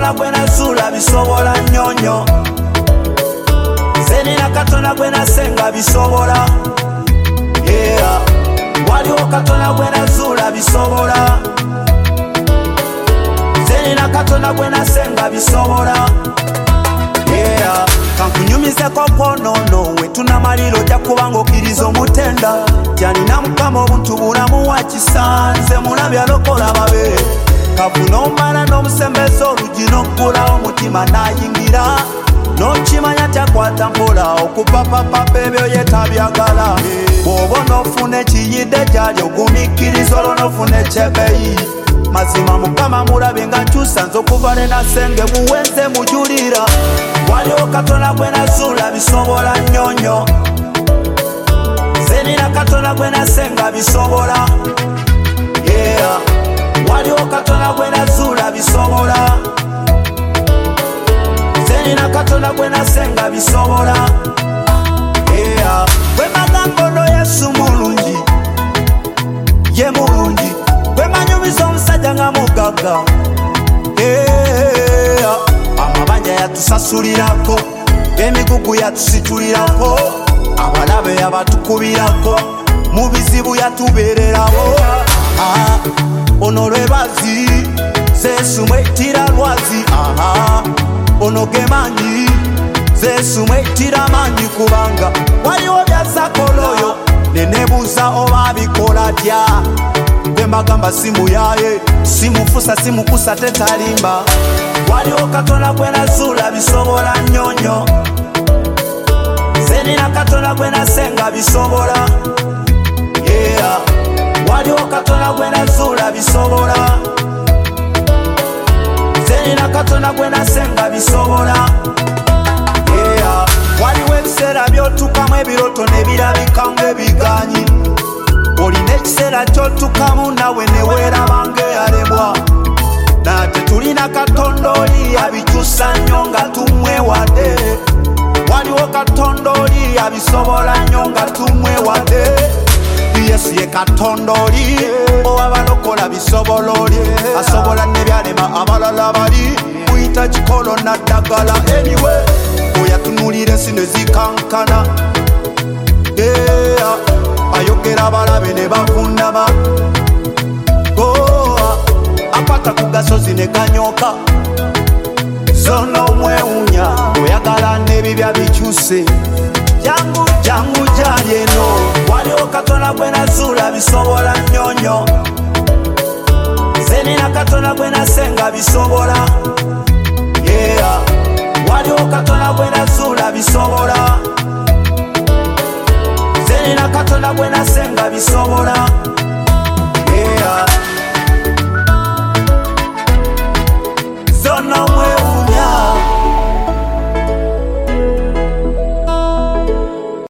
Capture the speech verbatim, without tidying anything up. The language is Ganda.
katonda gwe nazuula bisobola nnyonyo. Nze nina katonda gwe nasenga bisobola. Yeah. Waliwo katonda gwe nazuula bisobola. Nze nina katonda gwe nasenga bisobola. Yeah. Kankunyumizeko kwonono we tunamaliro ojja kuba ng'okkiriza omutenda. Tyanina mukama obuntu bulamu wa kisanze mulabi alokola babe. Kavuna omala n'omusembeza olugi n'oggulawo omutima n'ayingira. N'okimanya takwata mpola okupapapapa ebyo ye tabyagala. Bw'oba n'ofuna ekiyidde gyali ogumiikiriza olwo n'ofuna ekyebeeyi. Mazima mukama mulabe nga nkyusa nze okuva ne nasenge muwenze mujulira. Waliwo katonda gwe nazuula bisobola nnyonyo. Nze nina katonda gwe nasenga bisobola. Yeah. Waliwo katonda gwe nazuula bisobola. Nze nina katonda gwe nasenga bisobola. Yeah. Bwe magambo no Yesu mulungi, ye mulungi. Bwe manyumiza omusajja nga mugagga. Yeah. Amabanja yatusasulirako, emigugu yatusitulirako, abalabe yabatukubirako, mu bizibu yatubeererawo. Ah, ono lwebazi Yesu mwetira lwazi. Aha, ono ge maanyi Yesu mwetira maanyi kubanga waliwo byasakola oyo nenebuuza oba abikola atya. Gwe mbagamba simuyaye simufusa simukusa tetalimba. Waliwo katonda gwe nazuula bisobola nnyonyo. Nze nina katonda gwe nasenga bisobola. Yeah. Waliwo katonda gwe nazuula bisobola. Nze nina katonda gwe nasenga bisobola. Yeah. Waliwo ebiseera by'otukamu ebiroto ne birabika ng'ebiganyi. Olina ekiseera ky'otukamu nawe ne weeraba ng'eyalebwa. Nate tulina katonda oli abikyusa nnyo nga tumwewadde. Waliwo katonda oli abisobola nnyo nga tumwewadde. Yesu ye katonda oli owabalokola bisobola oli. Asobola n'ebyalema abalala bali muyita kikolo naddagala. Anyway, oyatunulira ensi ne zikankana. Yeah. Ayogera balabe ne bavundama. Akwata ku gasozi ne ganyoka. Zona omwewunya oyagala n'ebibya bikyuse. Jangu jangu gyali eno. Waliwo katonda gwe nazuula bisobola nnyonyo. Nze nina katonda gwe nasenga bisobola. Yeah. Waliwo katonda gwe nazuula bisobola. Nze nina katonda gwe nasenga bisobola.